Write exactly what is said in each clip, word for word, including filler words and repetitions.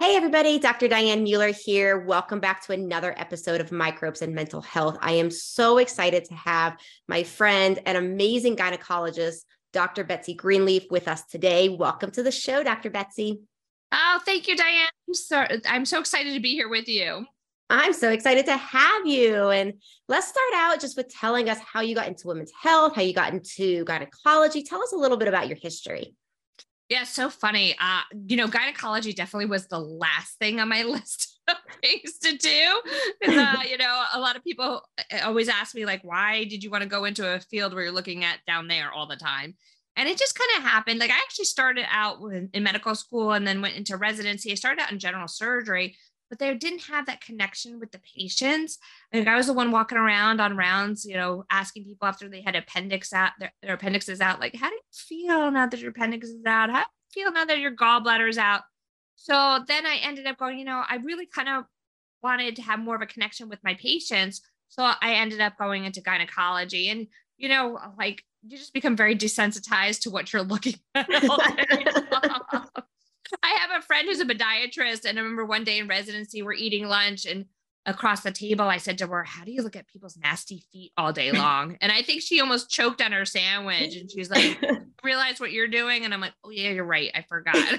Hey, everybody, Doctor Diane Mueller here. Welcome back to another episode of Microbes and Mental Health. I am so excited to have my friend and amazing gynecologist, Doctor Betsy Greenleaf, with us today. Welcome to the show, Doctor Betsy. Oh, thank you, Diane. I'm so, I'm so excited to be here with you. I'm so excited to have you. And let's start out just with telling us how you got into women's health, how you got into gynecology. Tell us a little bit about your history. Yeah, so funny. Uh, you know, gynecology definitely was the last thing on my list of things to do. Because, uh, you know, a lot of people always ask me, like, why did you want to go into a field where you're looking at down there all the time? And it just kind of happened. Like, I actually started out in, in medical school and then went into residency. I started out in general surgery, but they didn't have that connection with the patients. Like, I was the one walking around on rounds, you know, asking people after they had appendix out, their, their appendixes out, like, how do you feel now that your appendix is out? How do you feel now that your gallbladder is out? So then I ended up going, you know, I really kind of wanted to have more of a connection with my patients. So I ended up going into gynecology. And, you know, like, you just become very desensitized to what you're looking at all day long. I have a friend who's a podiatrist, and I remember one day in residency, we're eating lunch, and across the table, I said to her, how do you look at people's nasty feet all day long? And I think she almost choked on her sandwich, and she's like, realize what you're doing? And I'm like, oh yeah, you're right. I forgot.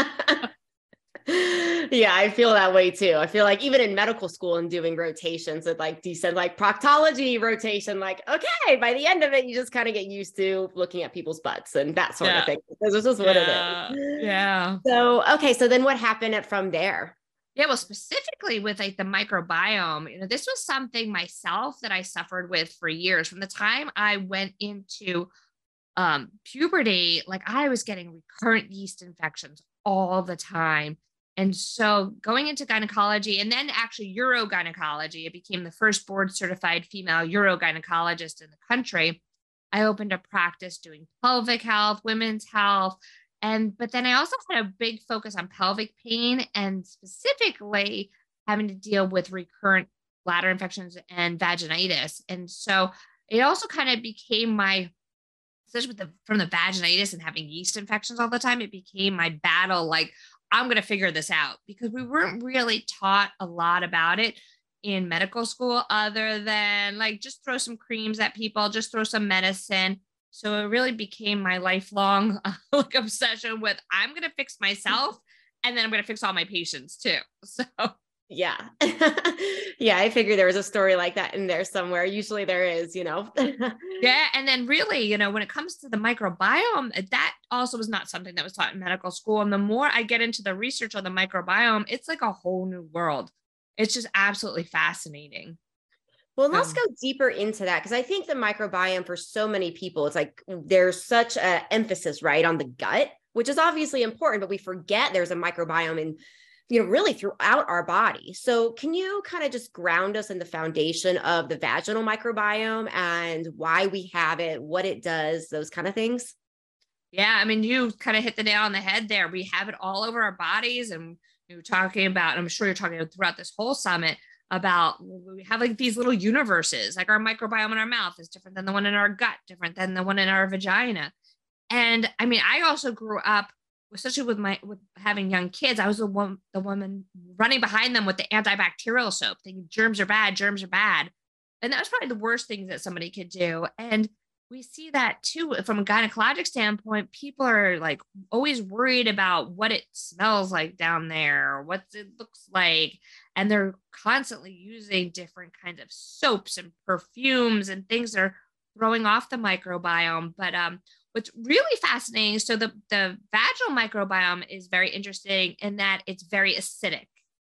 Yeah, I feel that way too. I feel like even in medical school and doing rotations with like decent like proctology rotation, like, okay, by the end of it, you just kind of get used to looking at people's butts and that sort Yeah. of thing. This is just what yeah. it is. Yeah. So, okay. So then what happened from there? Yeah, well, specifically with like the microbiome, you know, this was something myself that I suffered with for years. From the time I went into um, puberty, like I was getting recurrent yeast infections all the time. And so going into gynecology and then actually urogynecology, it became the first board certified female urogynecologist in the country. I opened a practice doing pelvic health, women's health. And, but then I also had a big focus on pelvic pain and specifically having to deal with recurrent bladder infections and vaginitis. And so it also kind of became my, especially with the, from the vaginitis and having yeast infections all the time, it became my battle. Like, I'm going to figure this out because we weren't really taught a lot about it in medical school other than like, just throw some creams at people, just throw some medicine. So it really became my lifelong uh, like obsession with I'm going to fix myself and then I'm going to fix all my patients too. So yeah. Yeah, I figured there was a story like that in there somewhere. Usually there is, you know. Yeah. And then really, you know, when it comes to the microbiome, that also was not something that was taught in medical school. And the more I get into the research on the microbiome, it's like a whole new world. It's just absolutely fascinating. Well, let's go deeper into that because I think the microbiome for so many people, it's like there's such an emphasis, right, on the gut, which is obviously important, but we forget there's a microbiome in, you know, really throughout our body. So can you kind of just ground us in the foundation of the vaginal microbiome and why we have it, what it does, those kind of things? Yeah, I mean, you kind of hit the nail on the head there. We have it all over our bodies, and you're talking about, I'm sure you're talking throughout this whole summit about we have like these little universes, like our microbiome in our mouth is different than the one in our gut, different than the one in our vagina. And I mean, I also grew up, especially with my with having young kids, I was the one the woman running behind them with the antibacterial soap, thinking germs are bad, germs are bad. And that was probably the worst thing that somebody could do. And we see that too from a gynecologic standpoint. People are like always worried about what it smells like down there, what it looks like. And they're constantly using different kinds of soaps and perfumes and things that are throwing off the microbiome. But um, what's really fascinating, so the, the vaginal microbiome is very interesting in that it's very acidic.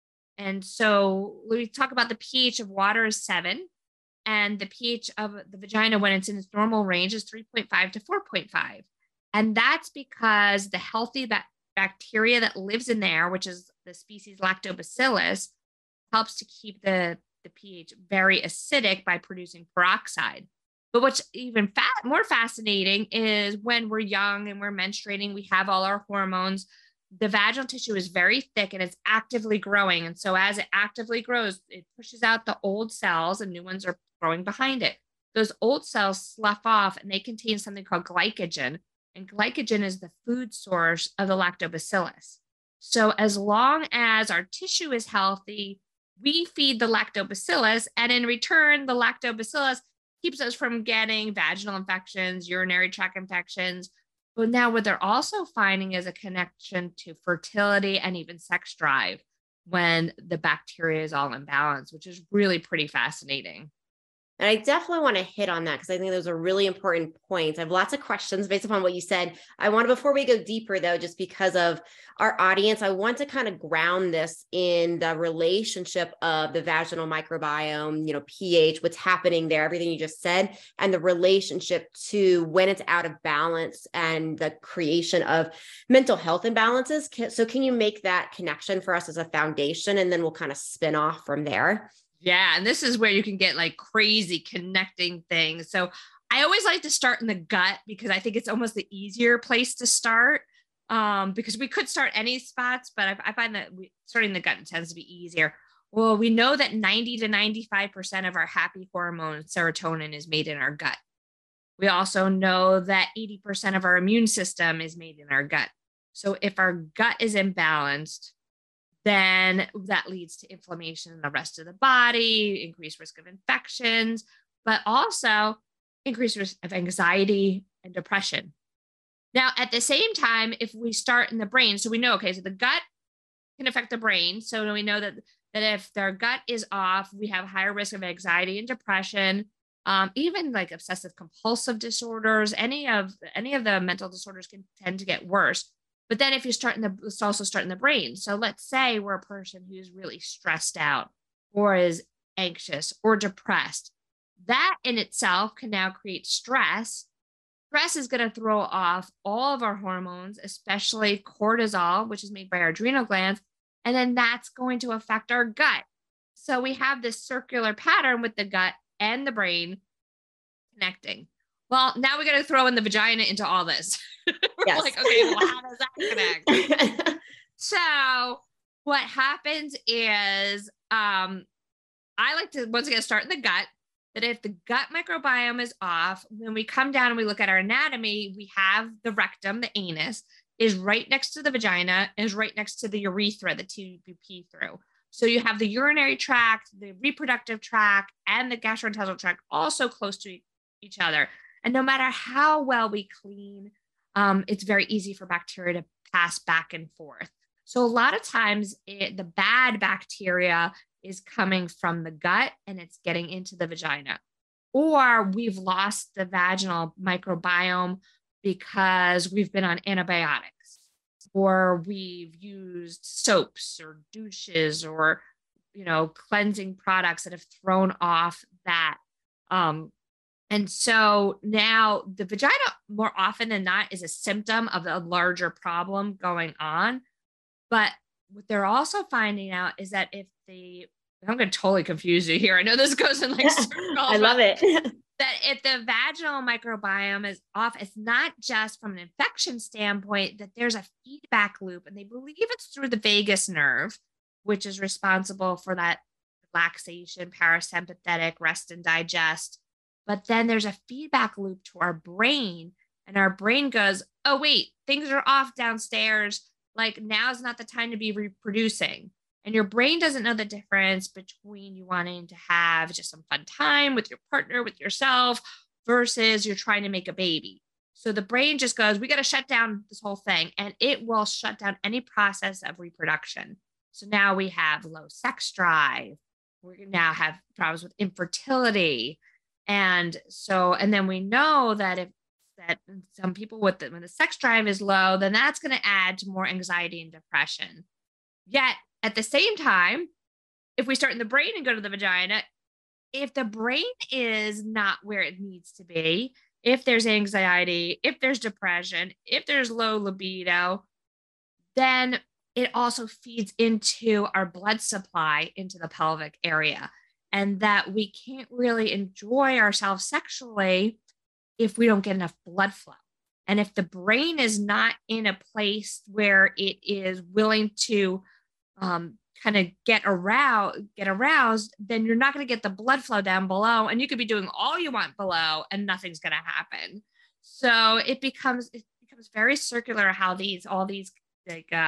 And so when we talk about the pH of water is seven, and the pH of the vagina when it's in its normal range is three point five to four point five. And that's because the healthy ba- bacteria that lives in there, which is the species Lactobacillus, helps to keep the, the pH very acidic by producing peroxide. But what's even fa- more fascinating is when we're young and we're menstruating, we have all our hormones. The vaginal tissue is very thick and it's actively growing. And so as it actively grows, it pushes out the old cells and new ones are growing behind it. Those old cells slough off and they contain something called glycogen. And glycogen is the food source of the lactobacillus. So as long as our tissue is healthy, we feed the lactobacillus, and in return, the lactobacillus keeps us from getting vaginal infections, urinary tract infections. But now what they're also finding is a connection to fertility and even sex drive when the bacteria is all imbalanced, which is really pretty fascinating. And I definitely want to hit on that because I think those are really important points. I have lots of questions based upon what you said. I want to, before we go deeper though, just because of our audience, I want to kind of ground this in the relationship of the vaginal microbiome, you know, pH, what's happening there, everything you just said, and the relationship to when it's out of balance and the creation of mental health imbalances. So can you make that connection for us as a foundation, and then we'll kind of spin off from there? Yeah. And this is where you can get like crazy connecting things. So I always like to start in the gut because I think it's almost the easier place to start, um, because we could start any spots, but I, I find that we, starting the gut tends to be easier. Well, we know that ninety to ninety-five percent of our happy hormone serotonin is made in our gut. We also know that eighty percent of our immune system is made in our gut. So if our gut is imbalanced, then that leads to inflammation in the rest of the body, increased risk of infections, but also increased risk of anxiety and depression. Now, at the same time, if we start in the brain, so we know, okay, so the gut can affect the brain. So we know that, that if their gut is off, we have higher risk of anxiety and depression, um, even like obsessive compulsive disorders, any of, any of the mental disorders can tend to get worse. But then if you start in the, let's also start in the brain. So let's say we're a person who's really stressed out or is anxious or depressed. That in itself can now create stress. Stress is going to throw off all of our hormones, especially cortisol, which is made by our adrenal glands. And then that's going to affect our gut. So we have this circular pattern with the gut and the brain connecting. Well, now we got to throw in the vagina into all this. We're Yes. like, okay, well, how does that connect? So what happens is, um, I like to once again start in the gut. That if the gut microbiome is off, when we come down and we look at our anatomy, we have the rectum, the anus, is right next to the vagina, is right next to the urethra, the T U P through. So you have the urinary tract, the reproductive tract, and the gastrointestinal tract also close to each other. And no matter how well we clean, um, it's very easy for bacteria to pass back and forth. So a lot of times it, the bad bacteria is coming from the gut and it's getting into the vagina. Or we've lost the vaginal microbiome because we've been on antibiotics, or we've used soaps or douches or, you know, cleansing products that have thrown off that. Um, And so now the vagina, more often than not, is a symptom of a larger problem going on. But what they're also finding out is that if the, I'm going to totally confuse you here. I know this goes in like circles. I love it. That if the vaginal microbiome is off, it's not just from an infection standpoint, that there's a feedback loop. And they believe it's through the vagus nerve, which is responsible for that relaxation, parasympathetic, rest and digest. But then there's a feedback loop to our brain, and our brain goes, oh, wait, things are off downstairs. Like now's not the time to be reproducing. And your brain doesn't know the difference between you wanting to have just some fun time with your partner, with yourself, versus you're trying to make a baby. So the brain just goes, we got to shut down this whole thing, and it will shut down any process of reproduction. So now we have low sex drive. We now have problems with infertility. And so, and then we know that if that some people with the, when the sex drive is low, then that's going to add to more anxiety and depression. Yet at the same time, if we start in the brain and go to the vagina, if the brain is not where it needs to be, if there's anxiety, if there's depression, if there's low libido, then it also feeds into our blood supply into the pelvic area. And that we can't really enjoy ourselves sexually if we don't get enough blood flow. And if the brain is not in a place where it is willing to um, kind of get aroused, get aroused, then you're not going to get the blood flow down below. And you could be doing all you want below and nothing's going to happen. So it becomes, it becomes very circular how these, all these like um,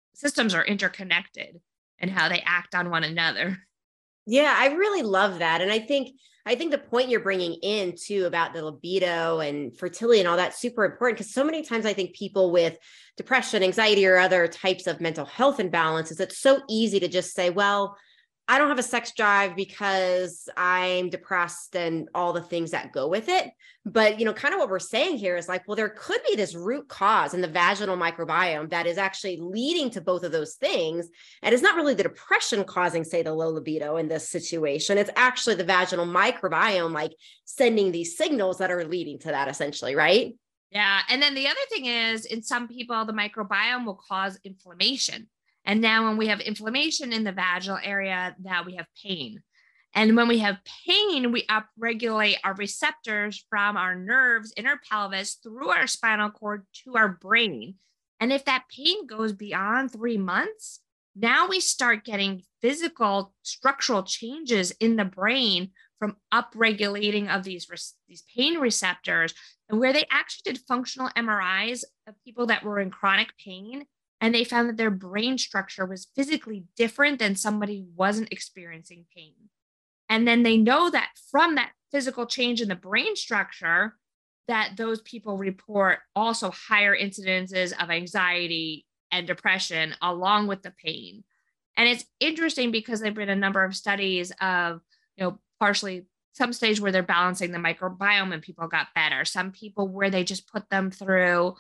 systems are interconnected and how they act on one another. Yeah, I really love that. And I think I think the point you're bringing in too about the libido and fertility and all that's super important, because so many times I think people with depression, anxiety, or other types of mental health imbalances, it's so easy to just say, well, I don't have a sex drive because I'm depressed and all the things that go with it. But, you know, kind of what we're saying here is like, well, there could be this root cause in the vaginal microbiome that is actually leading to both of those things. And it's not really the depression causing, say, the low libido in this situation. It's actually the vaginal microbiome, like sending these signals that are leading to that essentially, right? Yeah. And then the other thing is, in some people, the microbiome will cause inflammation. And now when we have inflammation in the vaginal area, now we have pain. And when we have pain, we upregulate our receptors from our nerves in our pelvis through our spinal cord to our brain. And if that pain goes beyond three months, now we start getting physical structural changes in the brain from upregulating of these, these pain receptors, and where they actually did functional M R Is of people that were in chronic pain. And they found that their brain structure was physically different than somebody who wasn't experiencing pain. And then they know that from that physical change in the brain structure, that those people report also higher incidences of anxiety and depression along with the pain. And it's interesting because there've been a number of studies of, you know, partially some stage where they're balancing the microbiome and people got better. Some people where they just put them through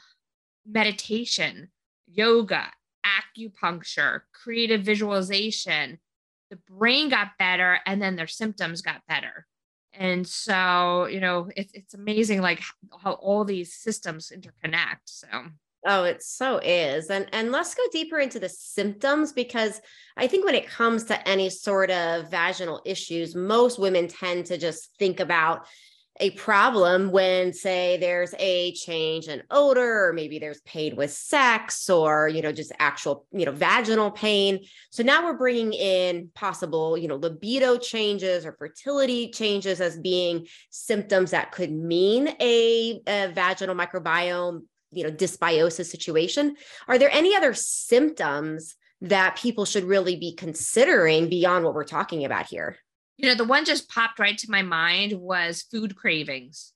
meditation, yoga, acupuncture, creative visualization, the brain got better and then their symptoms got better. And so, you know, it's, it's amazing like how all these systems interconnect. So, oh, it so is. And, and let's go deeper into the symptoms, because I think when it comes to any sort of vaginal issues, most women tend to just think about a problem when, say, there's a change in odor, or maybe there's pain with sex, or, you know, just actual, you know, vaginal pain. So now we're bringing in possible, you know, libido changes or fertility changes as being symptoms that could mean a, a vaginal microbiome, you know, dysbiosis situation. Are there any other symptoms that people should really be considering beyond what we're talking about here? You know, the one just popped right to my mind was food cravings,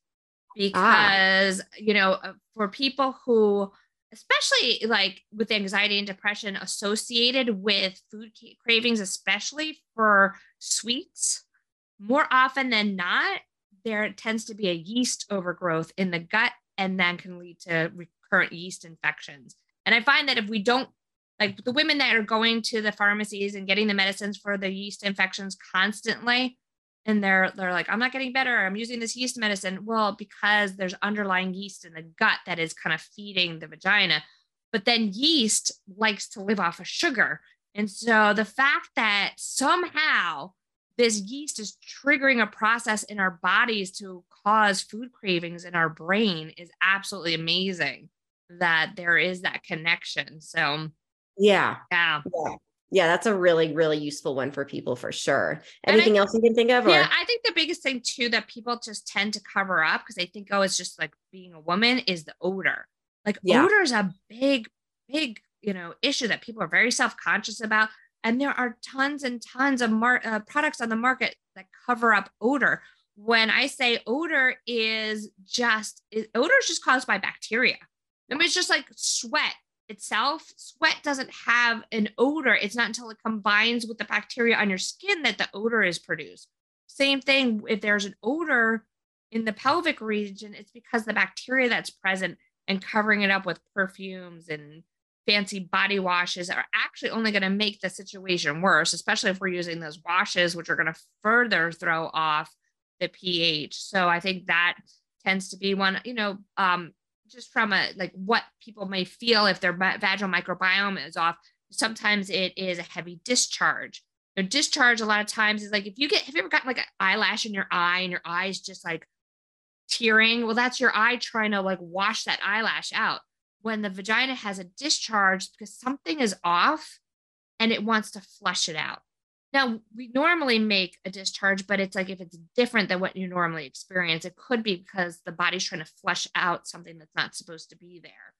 because, ah. you know, for people who, especially like with anxiety and depression associated with food cravings, especially for sweets, more often than not, there tends to be a yeast overgrowth in the gut, and then can lead to recurrent yeast infections. And I find that if we don't, like the women that are going to the pharmacies and getting the medicines for the yeast infections constantly, and they're they're like, I'm not getting better, I'm using this yeast medicine. Well, because there's underlying yeast in the gut that is kind of feeding the vagina. But then yeast likes to live off of sugar. And so the fact that somehow this yeast is triggering a process in our bodies to cause food cravings in our brain is absolutely amazing, that there is that connection. So Yeah. Yeah. Yeah. Yeah. That's a really, really useful one for people for sure. Anything I, else you can think of? Or? Yeah. I think the biggest thing too, that people just tend to cover up because they think, oh, it's just like being a woman, is the odor. Like yeah. odor is a big, big, you know, issue that people are very self-conscious about. And there are tons and tons of mar- uh, products on the market that cover up odor. When I say odor is just, it, odor is just caused by bacteria. I mean, it's just like sweat itself. Sweat doesn't have an odor. It's not until it combines with the bacteria on your skin that the odor is produced. Same thing, if there's an odor in the pelvic region, it's because the bacteria that's present and covering it up with perfumes and fancy body washes are actually only going to make the situation worse, especially if we're using those washes, which are going to further throw off the pH. So I think that tends to be one, you know, um, just from a, like what people may feel if their vaginal microbiome is off. Sometimes it is a heavy discharge. The discharge a lot of times is like, if you get, have you ever gotten like an eyelash in your eye and your eye's just like tearing? Well, that's your eye trying to like wash that eyelash out. When the vagina has a discharge, because something is off and it wants to flush it out. Now, we normally make a discharge, but it's like if it's different than what you normally experience, it could be because the body's trying to flush out something that's not supposed to be there.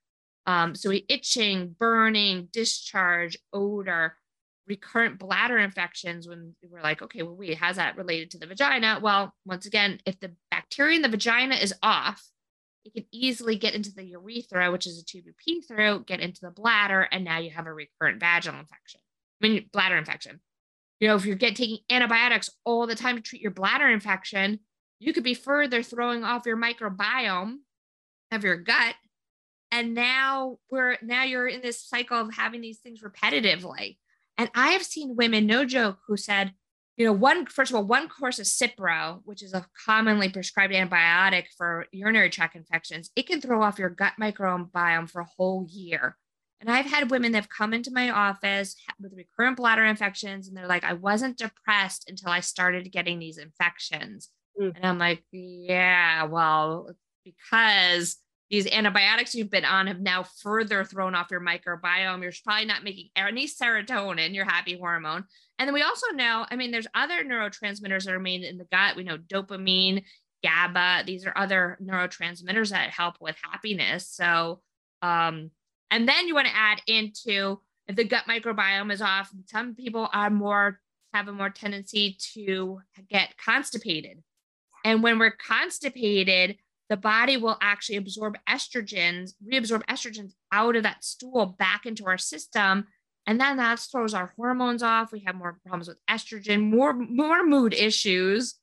Um, so we itching, burning, discharge, odor, recurrent bladder infections when we're like, okay, well, wait, how's that related to the vagina? Well, once again, if the bacteria in the vagina is off, it can easily get into the urethra, which is a tube you pee through, get into the bladder, and now you have a recurrent vaginal infection. I mean, bladder infection. You know, if you're get, taking antibiotics all the time to treat your bladder infection, you could be further throwing off your microbiome of your gut. And now we're now you're in this cycle of having these things repetitively. And I have seen women, no joke, who said, you know, one, first of all, one course of Cipro, which is a commonly prescribed antibiotic for urinary tract infections, it can throw off your gut microbiome for a whole year. And I've had women that have come into my office with recurrent bladder infections, and they're like, I wasn't depressed until I started getting these infections. Mm. And I'm like, yeah, well, because these antibiotics you've been on have now further thrown off your microbiome. You're probably not making any serotonin, your happy hormone. And then we also know, I mean, there's other neurotransmitters that are made in the gut. We know dopamine, GABA. These are other neurotransmitters that help with happiness. So, um, and then you want to add into if the gut microbiome is off, some people are more, have a more tendency to get constipated. And when we're constipated, the body will actually absorb estrogens, reabsorb estrogens out of that stool back into our system. And then that throws our hormones off. We have more problems with estrogen, more, more mood issues.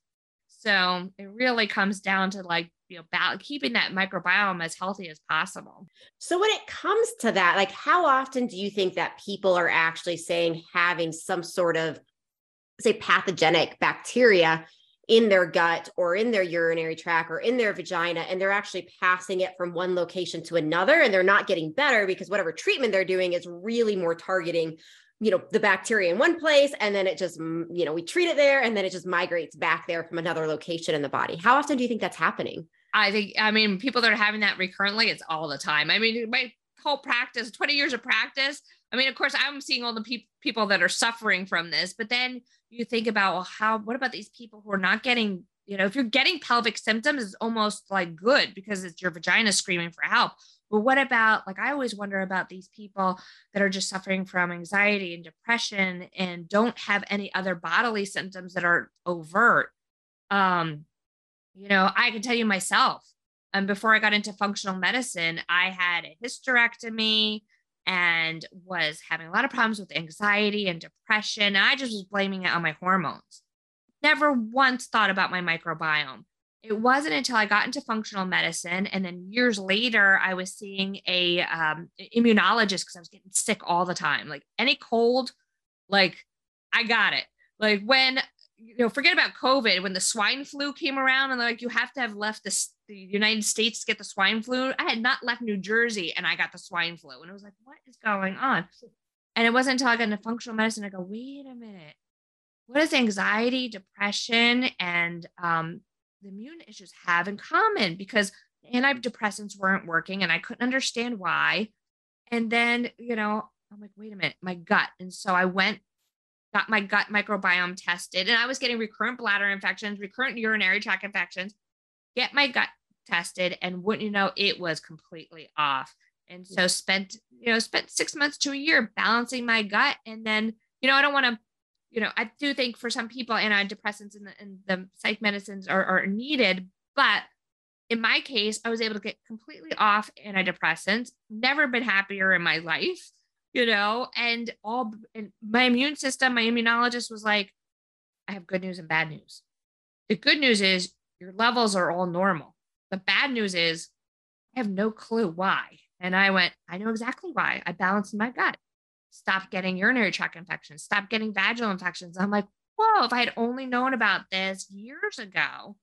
So it really comes down to like, you know, ba- keeping that microbiome as healthy as possible. So when it comes to that, like how often do you think that people are actually saying having some sort of, say, pathogenic bacteria in their gut or in their urinary tract or in their vagina, and they're actually passing it from one location to another, and they're not getting better because whatever treatment they're doing is really more targeting, you know, the bacteria in one place, and then it just, you know, we treat it there, and then it just migrates back there from another location in the body. How often do you think that's happening? I think, I mean, people that are having that recurrently, it's all the time. I mean, my whole practice, twenty years of practice, I mean, of course, I'm seeing all the pe- people that are suffering from this, but then you think about, well, how, what about these people who are not getting, you know, if you're getting pelvic symptoms, it's almost like good because it's your vagina screaming for help. But what about, like, I always wonder about these people that are just suffering from anxiety and depression and don't have any other bodily symptoms that are overt. Um, you know, I can tell you myself, and um, before I got into functional medicine, I had a hysterectomy and was having a lot of problems with anxiety and depression. And I just was blaming it on my hormones. Never once thought about my microbiome. It wasn't until I got into functional medicine, and then years later, I was seeing a um, immunologist because I was getting sick all the time. Like any cold, like I got it. Like when, you know, forget about COVID, when the swine flu came around and like, you have to have left the, the United States to get the swine flu. I had not left New Jersey and I got the swine flu. And it was like, what is going on? And it wasn't until I got into functional medicine, I go, wait a minute. What does anxiety, depression, and um, the immune issues have in common? Because antidepressants weren't working and I couldn't understand why. And then, you know, I'm like, wait a minute, my gut. And so I went, got my gut microbiome tested, and I was getting recurrent bladder infections, recurrent urinary tract infections, get my gut tested. And wouldn't you know, it was completely off. And so spent, you know, spent six months to a year balancing my gut. And then, you know, I don't want to, you know, I do think for some people antidepressants and the, and the psych medicines are, are needed, but in my case, I was able to get completely off antidepressants, never been happier in my life, you know, and all, and my immune system, my immunologist was like, I have good news and bad news. The good news is your levels are all normal. The bad news is I have no clue why. And I went, I know exactly why. I balanced my gut. Stop getting urinary tract infections, stop getting vaginal infections. I'm like, whoa, if I had only known about this years ago.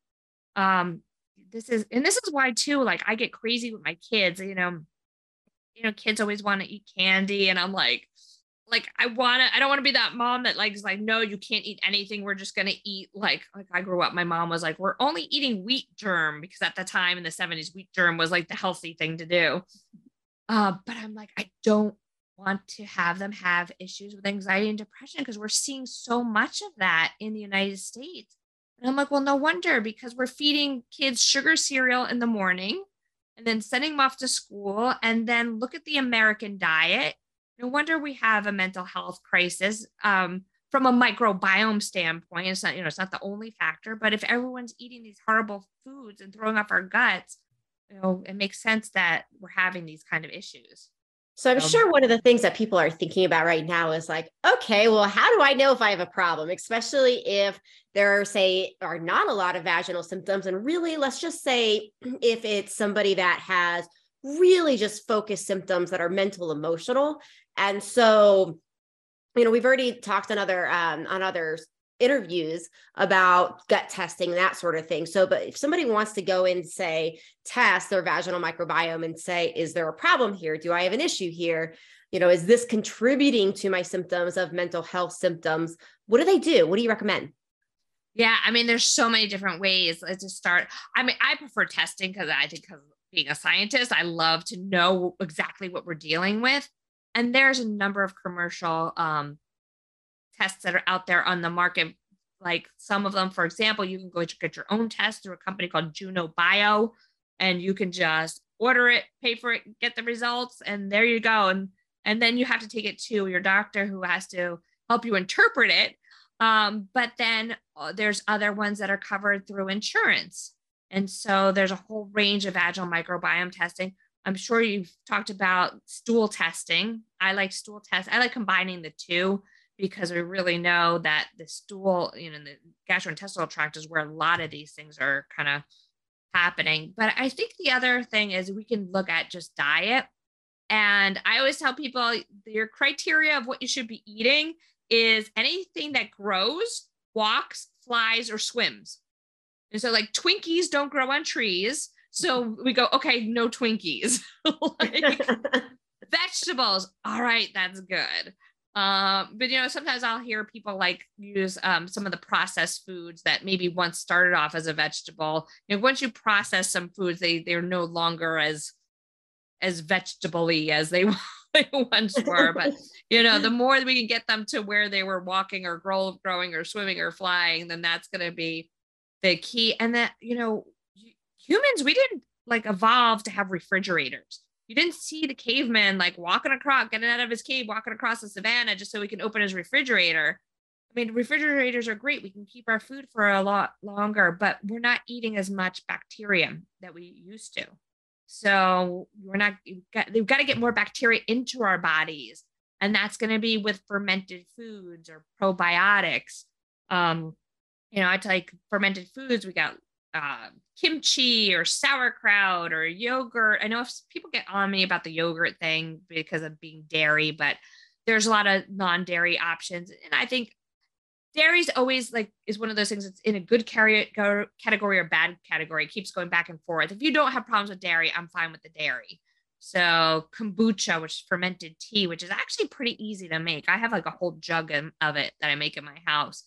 Um, this is, and this is why too, like I get crazy with my kids, you know, you know, kids always want to eat candy. And I'm like, like, I want to, I don't want to be that mom that like, is like, no, you can't eat anything. We're just going to eat like, like I grew up, my mom was like, we're only eating wheat germ because at the time in the seventies, wheat germ was like the healthy thing to do. Uh, but I'm like, I don't want to have them have issues with anxiety and depression because we're seeing so much of that in the United States. And I'm like, well, no wonder, because we're feeding kids sugar cereal in the morning and then sending them off to school, and then look at the American diet. No wonder we have a mental health crisis. Um, from a microbiome standpoint, it's not, you know, it's not the only factor, but if everyone's eating these horrible foods and throwing off our guts, you know, it makes sense that we're having these kind of issues. So I'm Um, sure one of the things that people are thinking about right now is like, okay, well, how do I know if I have a problem? Especially if there, say, are not a lot of vaginal symptoms. And really, let's just say if it's somebody that has really just focused symptoms that are mental, emotional. And so, you know, we've already talked on other, um, on other interviews about gut testing, that sort of thing. So, but if somebody wants to go and say, test their vaginal microbiome and say, is there a problem here? Do I have an issue here? You know, is this contributing to my symptoms of mental health symptoms? What do they do? What do you recommend? Yeah, I mean, there's so many different ways to start. I mean, I prefer testing because I think, because being a scientist, I love to know exactly what we're dealing with. And there's a number of commercial um, tests that are out there on the market. Like some of them, for example, you can go get your own test through a company called Juno Bio, and you can just order it, pay for it, get the results, and there you go. And and then you have to take it to your doctor, who has to help you interpret it. Um, but then uh, there's other ones that are covered through insurance. And so there's a whole range of vaginal microbiome testing. I'm sure you've talked about stool testing. I like stool tests. I like combining the two, because we really know that the stool, you know, the gastrointestinal tract is where a lot of these things are kind of happening. But I think the other thing is we can look at just diet. And I always tell people your criteria of what you should be eating is anything that grows, walks, flies, or swims. And so like Twinkies don't grow on trees. So we go, okay, no Twinkies. Like, vegetables. All right, that's good. Um, but, you know, sometimes I'll hear people like use um, some of the processed foods that maybe once started off as a vegetable. You know, once you process some foods, they, they're no longer as, as vegetable-y as they, they once were. But, you know, the more that we can get them to where they were walking or grow, growing or swimming or flying, then that's going to be the key. And that, you know, humans, we didn't like evolve to have refrigerators. You didn't see the caveman like walking across, getting out of his cave, walking across the savannah just so he can open his refrigerator. I mean, refrigerators are great. We can keep our food for a lot longer, but we're not eating as much bacteria that we used to. So we're not, we've got, we've got to get more bacteria into our bodies. And that's going to be with fermented foods or probiotics. Um, you know, I like fermented foods. We got uh, kimchi or sauerkraut or yogurt. I know if people get on me about the yogurt thing because of being dairy, but there's a lot of non-dairy options. And I think dairy's always like, is one of those things that's in a good category or bad category. It keeps going back and forth. If you don't have problems with dairy, I'm fine with the dairy. So kombucha, which is fermented tea, which is actually pretty easy to make. I have like a whole jug of it that I make in my house.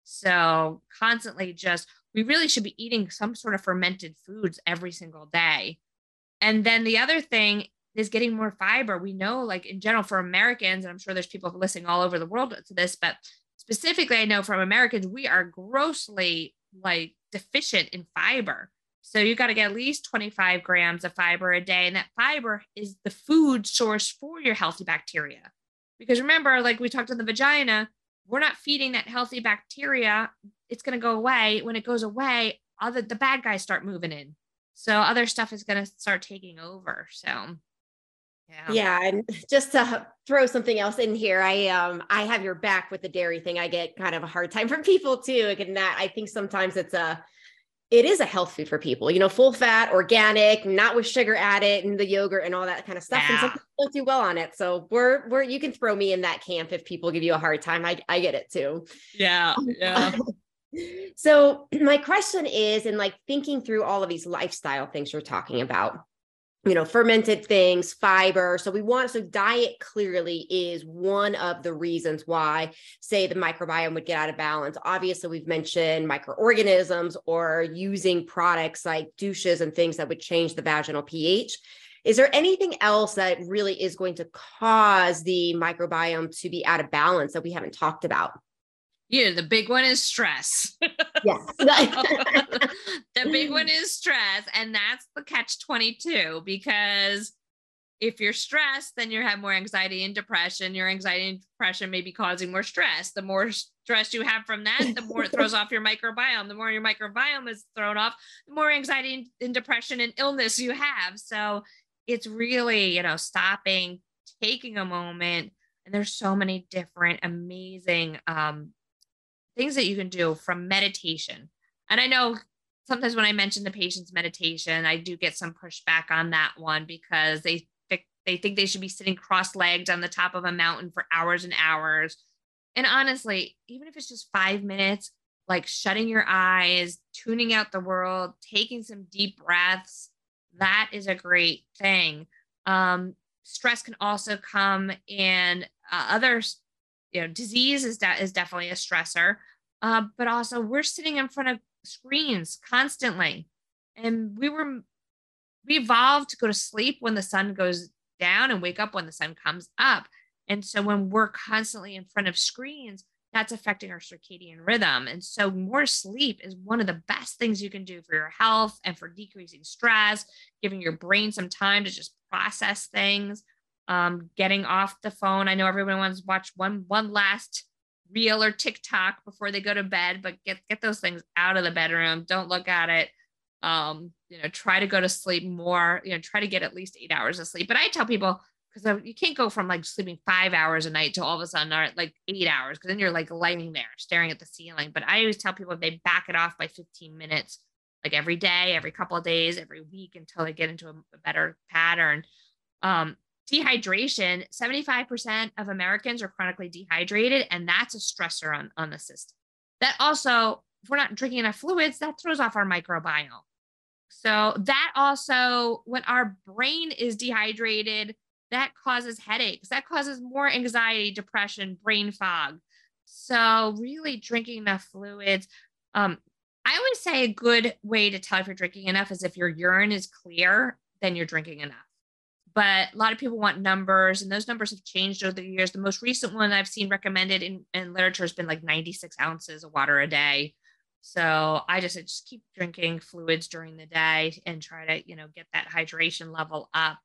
So constantly just, we really should be eating some sort of fermented foods every single day. And then the other thing is getting more fiber. We know, like in general for Americans, and I'm sure there's people listening all over the world to this, but specifically I know from Americans, we are grossly like deficient in fiber. So you got to get at least twenty-five grams of fiber a day. And that fiber is the food source for your healthy bacteria. Because remember, like we talked in the vagina, we're not feeding that healthy bacteria. It's going to go away. When it goes away, other the bad guys start moving in. So other stuff is going to start taking over. So, yeah. Yeah. And just to throw something else in here, I, um, I have your back with the dairy thing. I get kind of a hard time from people too. And that I think sometimes it's a, it is a health food for people, you know, full fat, organic, not with sugar added and the yogurt and all that kind of stuff. Yeah. And some people don't do well on it. So we're, we're, you can throw me in that camp if people give you a hard time. I, I get it too. Yeah. Yeah. So my question is, in like thinking through all of these lifestyle things you're talking about, you know, fermented things, fiber. So we want, so diet clearly is one of the reasons why, say, the microbiome would get out of balance. Obviously, we've mentioned microorganisms or using products like douches and things that would change the vaginal pH. Is there anything else that really is going to cause the microbiome to be out of balance that we haven't talked about? Yeah, the big one is stress. Yes. So, the big one is stress. And that's the catch twenty-two, because if you're stressed, then you have more anxiety and depression. Your anxiety and depression may be causing more stress. The more stress you have from that, the more it throws off your microbiome. The more your microbiome is thrown off, the more anxiety and depression and illness you have. So it's really, you know, stopping, taking a moment. And there's so many different amazing um, things that you can do, from meditation. And I know sometimes when I mention the patient's meditation, I do get some pushback on that one, because they they think they should be sitting cross-legged on the top of a mountain for hours and hours. And honestly, even if it's just five minutes, like shutting your eyes, tuning out the world, taking some deep breaths, that is a great thing. Um, stress can also come in uh, other, you know, disease is, de- is definitely a stressor. Uh, but also we're sitting in front of screens constantly. And we were, we evolved to go to sleep when the sun goes down and wake up when the sun comes up. And so when we're constantly in front of screens, that's affecting our circadian rhythm. And so more sleep is one of the best things you can do for your health and for decreasing stress, giving your brain some time to just process things, um, getting off the phone. I know everyone wants to watch one, one last reel or TikTok before they go to bed, but get, get those things out of the bedroom. Don't look at it. Um, you know, try to go to sleep more, you know, try to get at least eight hours of sleep. But I tell people, because you can't go from like sleeping five hours a night to all of a sudden are like eight hours, because then you're like laying there staring at the ceiling. But I always tell people, if they back it off by fifteen minutes, like every day, every couple of days, every week, until they get into a, a better pattern. Um, dehydration, seventy-five percent of Americans are chronically dehydrated, and that's a stressor on, on the system. That also, if we're not drinking enough fluids, that throws off our microbiome. So that also, when our brain is dehydrated, that causes headaches, that causes more anxiety, depression, brain fog. So really drinking enough fluids. Um, I always say a good way to tell if you're drinking enough is if your urine is clear, then you're drinking enough. But a lot of people want numbers, and those numbers have changed over the years. The most recent one I've seen recommended in, in literature has been like ninety-six ounces of water a day. So I just, I just keep drinking fluids during the day and try to, you know, get that hydration level up.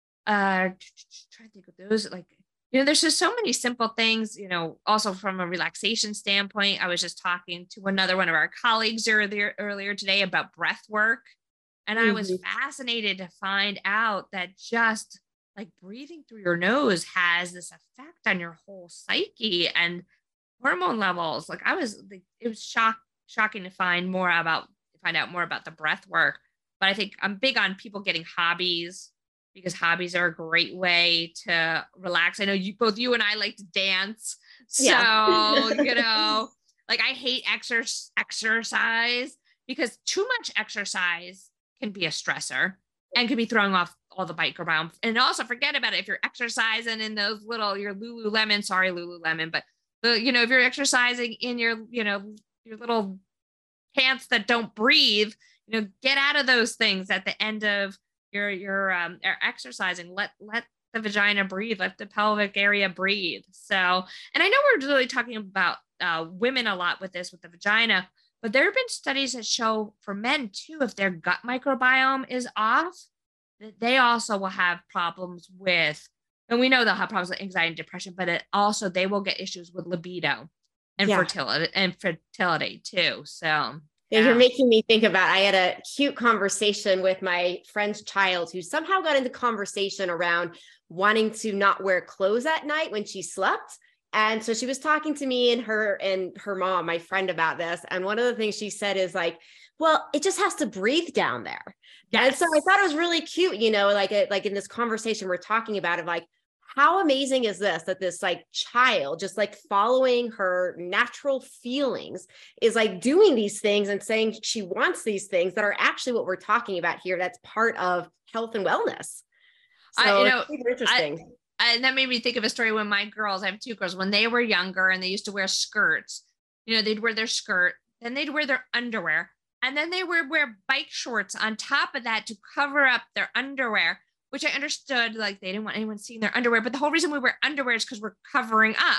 Uh, try to think of those, like, you know, there's just so many simple things, you know, also from a relaxation standpoint. I was just talking to another one of our colleagues earlier, earlier today about breath work. And I was Mm-hmm. fascinated to find out that just like breathing through your nose has this effect on your whole psyche and hormone levels. Like I was, like, it was shock, shocking to find more about, find out more about the breath work. But I think I'm big on people getting hobbies, because hobbies are a great way to relax. I know you, both you and I like to dance. Yeah. So, you know, like I hate exer- exercise because too much exercise can be a stressor and can be throwing off all the microbiome. And also forget about it. If you're exercising in those little, your Lululemon, sorry, Lululemon, but the, you know, if you're exercising in your, you know, your little pants that don't breathe, you know, get out of those things at the end of your, your, um, exercising. Let, let the vagina breathe, let the pelvic area breathe. So, and I know we're really talking about uh, women a lot with this, with the vagina, but there have been studies that show for men too, if their gut microbiome is off, that they also will have problems with, and we know they'll have problems with anxiety and depression, but it also, they will get issues with libido and Yeah. fertility and fertility too. So Yeah, you're yeah. making me think about, I had a cute conversation with my friend's child who somehow got into conversation around wanting to not wear clothes at night when she slept. And so she was talking to me and her and her mom, my friend, about this. And one of the things she said is like, well, it just has to breathe down there. Yes. And so I thought it was really cute, you know, like, a, like in this conversation, we're talking about it, like, how amazing is this, that this like child, just like following her natural feelings, is like doing these things and saying she wants these things that are actually what we're talking about here. That's part of health and wellness. So I, you know, it's super interesting. I, and that made me think of a story when my girls, I have two girls, when they were younger and they used to wear skirts, you know, they'd wear their skirt, then they'd wear their underwear, and then they would wear bike shorts on top of that to cover up their underwear, which I understood, like they didn't want anyone seeing their underwear. But the whole reason we wear underwear is because we're covering up.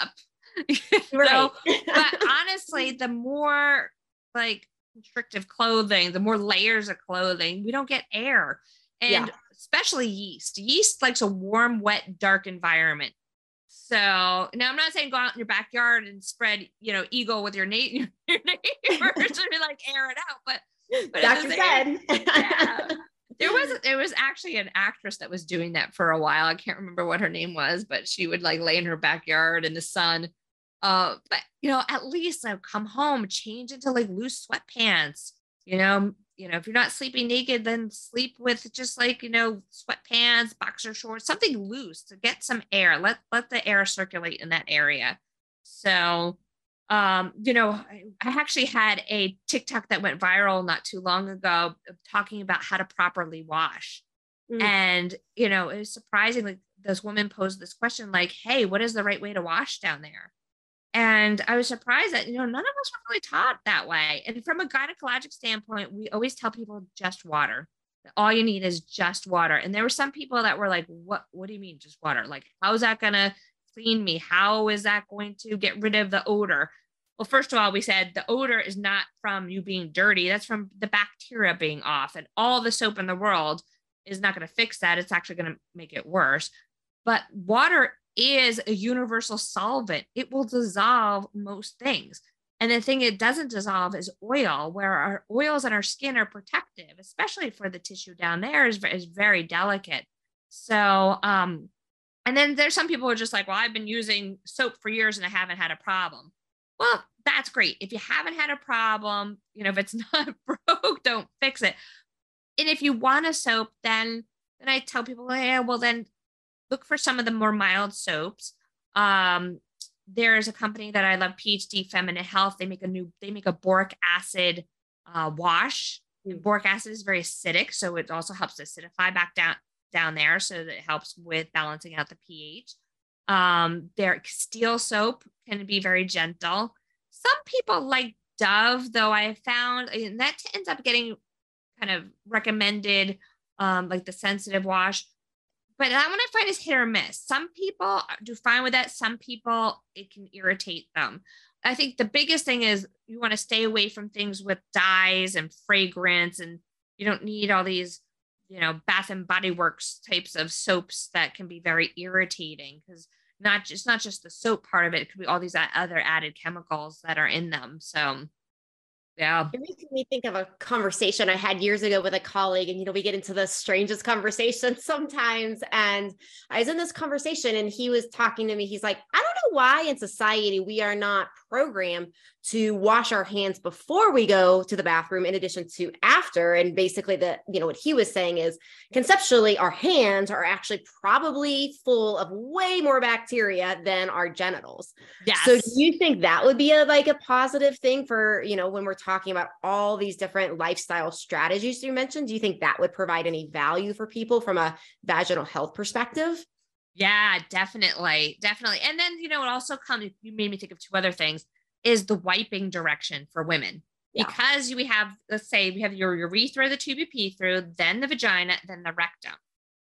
Right. So, but honestly, the more like constrictive clothing, the more layers of clothing, we don't get air. Yeah. And especially yeast. Yeast likes a warm, wet, dark environment. So now I'm not saying go out in your backyard and spread, you know, eagle with your, na- your neighbors and like air it out. But, but Doctor said. yeah. There was there was actually an actress that was doing that for a while. I can't remember what her name was, but she would like lay in her backyard in the sun. Uh, but you know, at least I'd come home, change into like loose sweatpants. You know, you know, if you're not sleeping naked, then sleep with just like, you know, sweatpants, boxer shorts, something loose to get some air. Let let the air circulate in that area. So um, you know, I, I actually had a TikTok that went viral not too long ago talking about how to properly wash. Mm. And, you know, it was surprising. Like this woman posed this question, like, hey, what is the right way to wash down there? And I was surprised that, you know, none of us were really taught that way. And from a gynecologic standpoint, we always tell people just water. All you need is just water. And there were some people that were like, what, what do you mean just water? Like, how's that going to clean me? How is that going to get rid of the odor? Well, first of all, we said the odor is not from you being dirty. That's from the bacteria being off, and all the soap in the world is not going to fix that. It's actually going to make it worse. But water is a universal solvent. It will dissolve most things. And the thing it doesn't dissolve is oil, where our oils on our skin are protective, especially for the tissue down there is, is very delicate. So, um, and then there's some people who are just like, well, I've been using soap for years and I haven't had a problem. Well, that's great. If you haven't had a problem, you know, if it's not broke, don't fix it. And if you want a soap, then, then I tell people, yeah, well, then look for some of the more mild soaps. Um, there's a company that I love, P H D Feminine Health. They make a new, they make a boric acid uh, wash. And boric acid is very acidic, so it also helps to acidify back down down there, so that it helps with balancing out the pH. Um, their Castile soap can be very gentle. Some people like Dove, though I found, and that ends up getting kind of recommended, um, like the sensitive wash. But that one I find is hit or miss. Some people do fine with that. Some people, it can irritate them. I think the biggest thing is you want to stay away from things with dyes and fragrance, and you don't need all these, you know, Bath and Body Works types of soaps that can be very irritating, because not just not just the soap part of it. It could be all these other added chemicals that are in them. So yeah. It makes me think of a conversation I had years ago with a colleague, and, you know, we get into the strangest conversations sometimes. And I was in this conversation and he was talking to me. He's like, I don't know why in society we are not programmed to wash our hands before we go to the bathroom in addition to after. And basically the, you know, what he was saying is conceptually our hands are actually probably full of way more bacteria than our genitals. Yes. So do you think that would be a, like a positive thing for, you know, when we're talking about all these different lifestyle strategies you mentioned, do you think that would provide any value for people from a vaginal health perspective? Yeah, definitely. Definitely. And then, you know, it also comes, you made me think of two other things, is the wiping direction for women. Yeah. Because we have, let's say we have your urethra, the tube you pee through, then the vagina, then the rectum.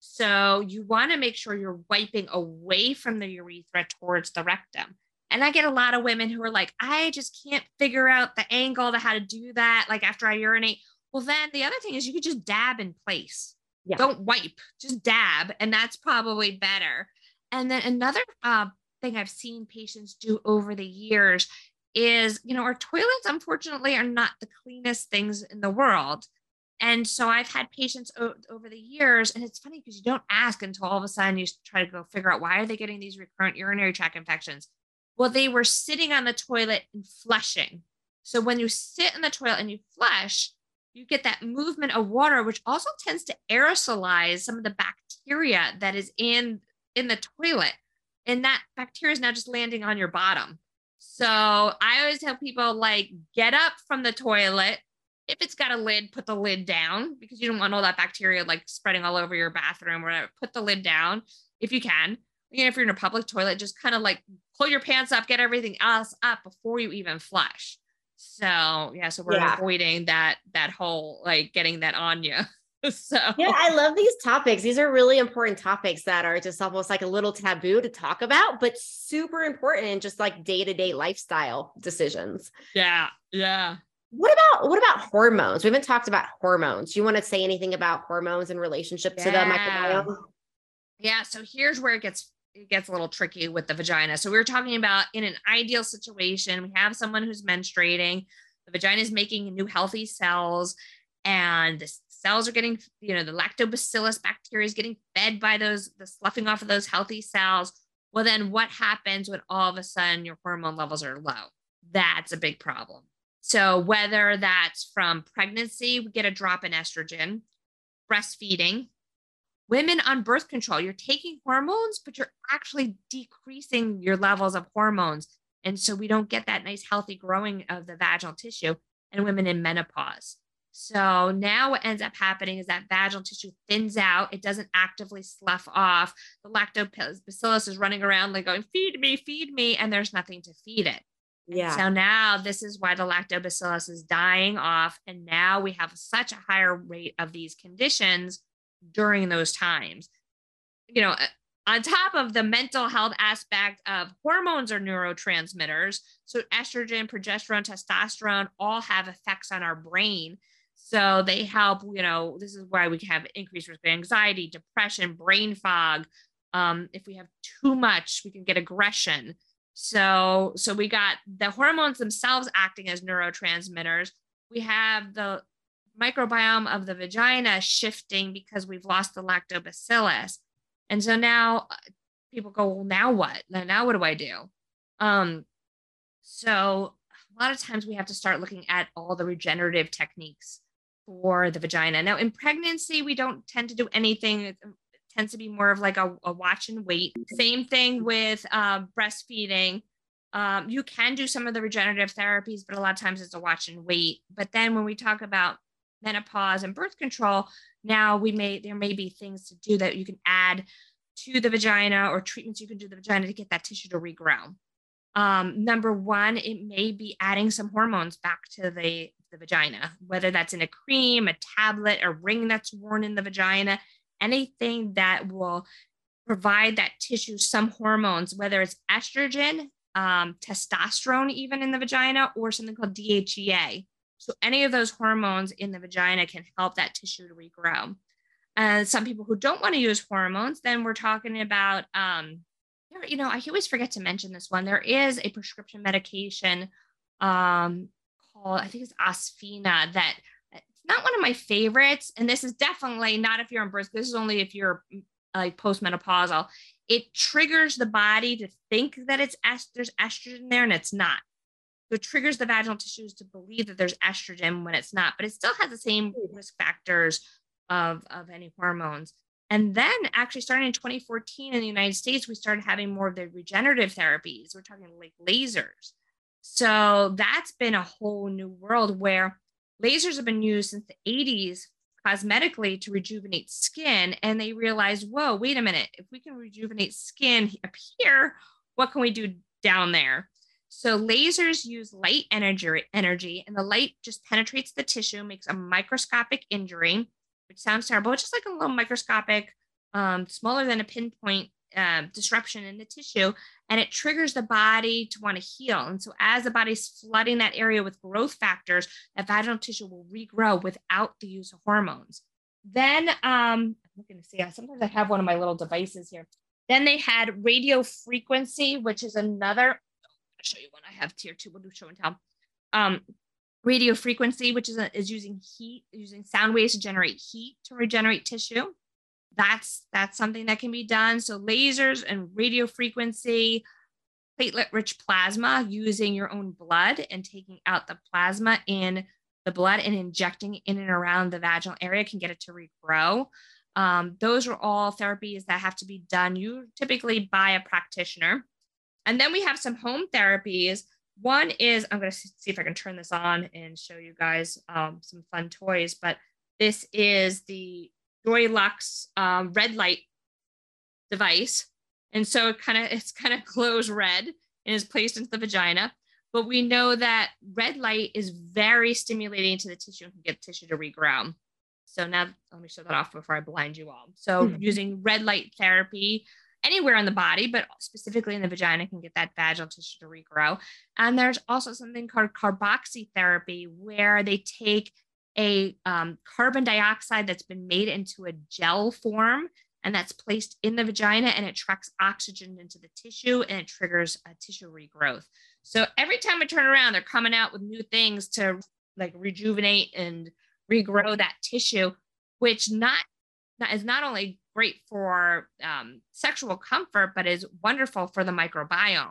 So you want to make sure you're wiping away from the urethra towards the rectum. And I get a lot of women who are like, I just can't figure out the angle to how to do that. Like after I urinate. Well, then the other thing is you could just dab in place. Yeah. Don't wipe, just dab. And that's probably better. And then another uh, thing I've seen patients do over the years is, you know, our toilets, unfortunately, are not the cleanest things in the world. And so I've had patients o- over the years, and it's funny because you don't ask until all of a sudden you try to go figure out why are they getting these recurrent urinary tract infections? Well, they were sitting on the toilet and flushing. So when you sit in the toilet and you flush, you get that movement of water, which also tends to aerosolize some of the bacteria that is in, in the toilet. And that bacteria is now just landing on your bottom. So I always tell people, like, get up from the toilet. If it's got a lid, put the lid down, because you don't want all that bacteria like spreading all over your bathroom or whatever. Put the lid down if you can. You know, if you're in a public toilet, just kind of like pull your pants up, get everything else up before you even flush. So yeah, so we're yeah. avoiding that, that whole, like getting that on you. So yeah, I love these topics. These are really important topics that are just almost like a little taboo to talk about, but super important in just like day-to-day lifestyle decisions. yeah, yeah. What about what about hormones? We haven't talked about hormones. Do you want to say anything about hormones in relationship to the Yeah. microbiome? Yeah. So here's where it gets it gets a little tricky with the vagina. So we were talking about in an ideal situation, we have someone who's menstruating, the vagina is making new healthy cells, and the cells are getting, you know, the lactobacillus bacteria is getting fed by those, the sloughing off of those healthy cells. Well, then what happens when all of a sudden your hormone levels are low? That's a big problem. So whether that's from pregnancy, we get a drop in estrogen, breastfeeding, women on birth control, you're taking hormones, but you're actually decreasing your levels of hormones. And so we don't get that nice, healthy growing of the vaginal tissue, and women in menopause. So now what ends up happening is that vaginal tissue thins out. It doesn't actively slough off. The lactobacillus is running around like going, feed me, feed me, and there's nothing to feed it. Yeah. So now this is why the lactobacillus is dying off. And now we have such a higher rate of these conditions during those times. You know, on top of the mental health aspect of hormones are neurotransmitters. So estrogen, progesterone, testosterone all have effects on our brain. So they help, you know, this is why we have increased risk of anxiety, depression, brain fog. Um, if we have too much, we can get aggression. So, so we got the hormones themselves acting as neurotransmitters. We have the microbiome of the vagina shifting because we've lost the lactobacillus. And so now people go, well, now what? Now what do I do? Um, so a lot of times we have to start looking at all the regenerative techniques for the vagina. Now in pregnancy, we don't tend to do anything. It tends to be more of like a, a watch and wait. Same thing with um, breastfeeding. Um, you can do some of the regenerative therapies, but a lot of times it's a watch and wait. But then when we talk about menopause and birth control, now we may, there may be things to do that you can add to the vagina, or treatments you can do to the vagina to get that tissue to regrow. Um, number one, it may be adding some hormones back to the, the vagina, whether that's in a cream, a tablet, a ring that's worn in the vagina, anything that will provide that tissue some hormones, whether it's estrogen, um, testosterone, even in the vagina, or something called D H E A. So any of those hormones in the vagina can help that tissue to regrow. And some people who don't want to use hormones, then we're talking about, um, you know, I always forget to mention this one. There is a prescription medication um, called, I think it's Osphena, that it's not one of my favorites. And this is definitely not if you're on birth. This is only if you're like postmenopausal. It triggers the body to think that it's est- there's estrogen there, and it's not. So it triggers the vaginal tissues to believe that there's estrogen when it's not, but it still has the same risk factors of, of any hormones. And then actually starting in twenty fourteen in the United States, we started having more of the regenerative therapies. We're talking like lasers. So that's been a whole new world where lasers have been used since the eighties cosmetically to rejuvenate skin. And they realized, whoa, wait a minute, if we can rejuvenate skin up here, what can we do down there? So lasers use light energy, energy, and the light just penetrates the tissue, makes a microscopic injury, which sounds terrible. It's just like a little microscopic, um, smaller than a pinpoint uh, disruption in the tissue, and it triggers the body to want to heal. And so as the body's flooding that area with growth factors, that vaginal tissue will regrow without the use of hormones. Then um, I'm looking to see, sometimes I have one of my little devices here. Then they had radio frequency, which is another, I'll show you one I have here too. We'll do show and tell. Um, radio frequency, which is, a, is using heat, using sound waves to generate heat to regenerate tissue. That's, that's something that can be done. So lasers and radio frequency, platelet-rich plasma, using your own blood and taking out the plasma in the blood and injecting in and around the vaginal area can get it to regrow. Um, those are all therapies that have to be done, you typically by a practitioner. And then we have some home therapies. One is, I'm going to see if I can turn this on and show you guys um, some fun toys, but this is the Joylux um, red light device. And so it kind of, it's kind of glows red and is placed into the vagina. But we know that red light is very stimulating to the tissue and can get tissue to regrow. So now let me show that off before I blind you all. So using red light therapy anywhere on the body, but specifically in the vagina, can get that vaginal tissue to regrow. And there's also something called carboxytherapy, where they take a um, carbon dioxide that's been made into a gel form, and that's placed in the vagina, and it tracks oxygen into the tissue, and it triggers a tissue regrowth. So every time I turn around, they're coming out with new things to like rejuvenate and regrow that tissue, which not, not is not only great for um, sexual comfort, but is wonderful for the microbiome.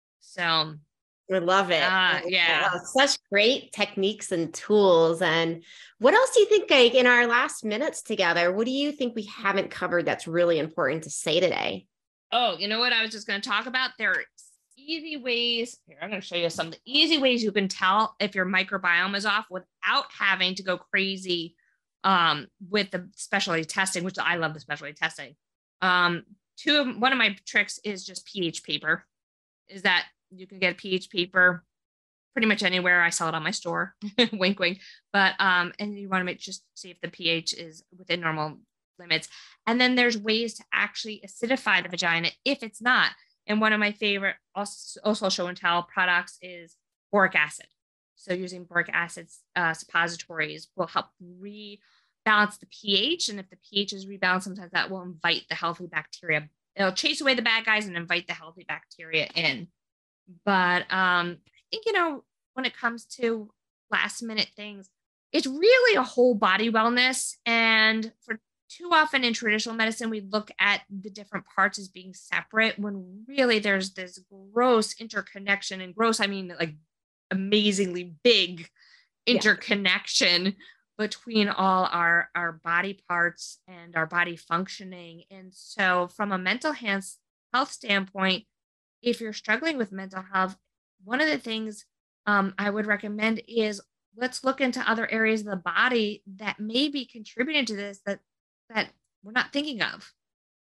So I love it. Uh, yeah. Oh, such great techniques and tools. And what else do you think, like in our last minutes together, what do you think we haven't covered that's really important to say today? Oh, you know what I was just going to talk about? There are easy ways. Here, I'm going to show you some of the easy ways you can tell if your microbiome is off without having to go crazy um, with the specialty testing, which I love the specialty testing. Um, two of, one of my tricks is just pH paper. Is that you can get a pH paper pretty much anywhere. I sell it on my store, wink, wink. But, um, and you want to make, just see if the pH is within normal limits. And then there's ways to actually acidify the vagina if it's not. And one of my favorite also, also show and tell products is boric acid. So using boric acid uh, suppositories will help rebalance the pH. And if the pH is rebalanced, sometimes that will invite the healthy bacteria. It'll chase away the bad guys and invite the healthy bacteria in. But um, I think, you know, when it comes to last minute things, it's really a whole body wellness. And for too often in traditional medicine, we look at the different parts as being separate, when really there's this gross interconnection. And gross, I mean like amazingly big interconnection yeah. between all our, our body parts and our body functioning. And so from a mental health standpoint, if you're struggling with mental health, one of the things um, I would recommend is let's look into other areas of the body that may be contributing to this that that we're not thinking of.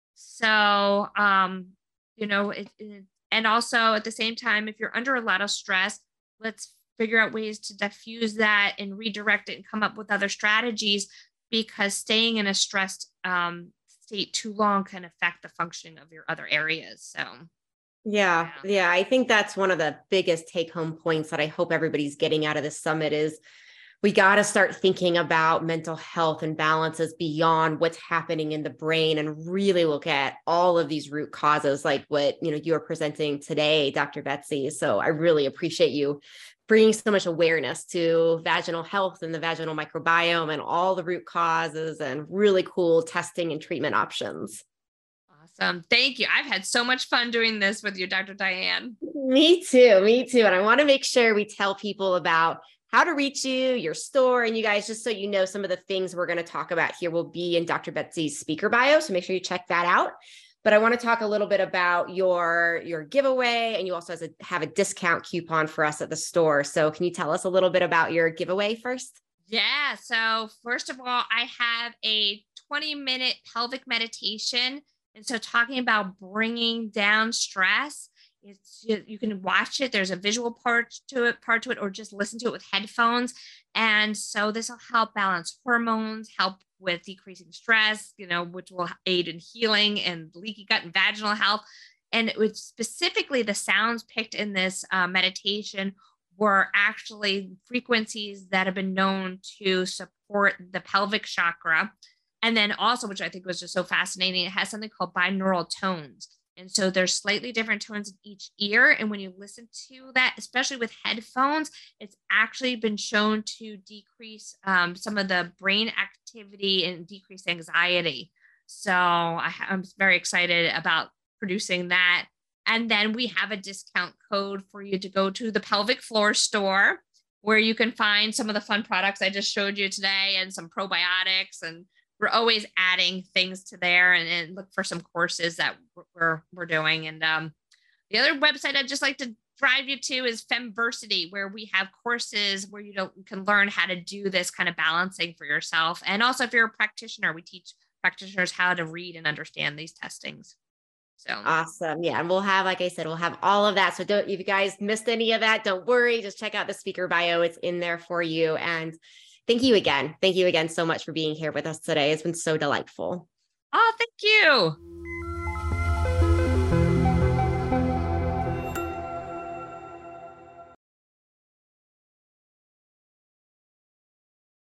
So, um, you know, it, it, and also at the same time, if you're under a lot of stress, let's figure out ways to diffuse that and redirect it and come up with other strategies, because staying in a stressed um, state too long can affect the functioning of your other areas. So. Yeah, yeah. I think that's one of the biggest take home points that I hope everybody's getting out of this summit is we got to start thinking about mental health and balances beyond what's happening in the brain and really look at all of these root causes, like what, you know, you're presenting today, Doctor Betsy. So I really appreciate you bringing so much awareness to vaginal health and the vaginal microbiome and all the root causes and really cool testing and treatment options. Awesome. Thank you. I've had so much fun doing this with you, Doctor Diane. Me too. Me too. And I want to make sure we tell people about how to reach you, your store, and you guys, just so you know, some of the things we're going to talk about here will be in Doctor Betsy's speaker bio. So make sure you check that out. But I want to talk a little bit about your, your giveaway, and you also have a, have a discount coupon for us at the store. So can you tell us a little bit about your giveaway first? Yeah. So first of all, I have a twenty minute pelvic meditation. And so talking about bringing down stress, it's, you, you can watch it. There's a visual part to it, part to it, or just listen to it with headphones. And so this will help balance hormones, help with decreasing stress, you know, which will aid in healing and leaky gut and vaginal health. And it was specifically the sounds picked in this uh, meditation were actually frequencies that have been known to support the pelvic chakra. And then also, which I think was just so fascinating, it has something called binaural tones. And so there's slightly different tones in each ear. And when you listen to that, especially with headphones, it's actually been shown to decrease um, some of the brain activity and decrease anxiety. So I, I'm very excited about producing that. And then we have a discount code for you to go to the Pelvic Floor store, where you can find some of the fun products I just showed you today and some probiotics, and we're always adding things to there, and, and look for some courses that we're, we're doing. And um, the other website I'd just like to drive you to is Femversity, where we have courses where you don't, can learn how to do this kind of balancing for yourself. And also if you're a practitioner, we teach practitioners how to read and understand these testings. So awesome. Yeah. And we'll have, like I said, we'll have all of that. So don't, if you guys missed any of that, don't worry, just check out the speaker bio. It's in there for you. And Thank you again. Thank you again so much for being here with us today. It's been so delightful. Oh, thank you.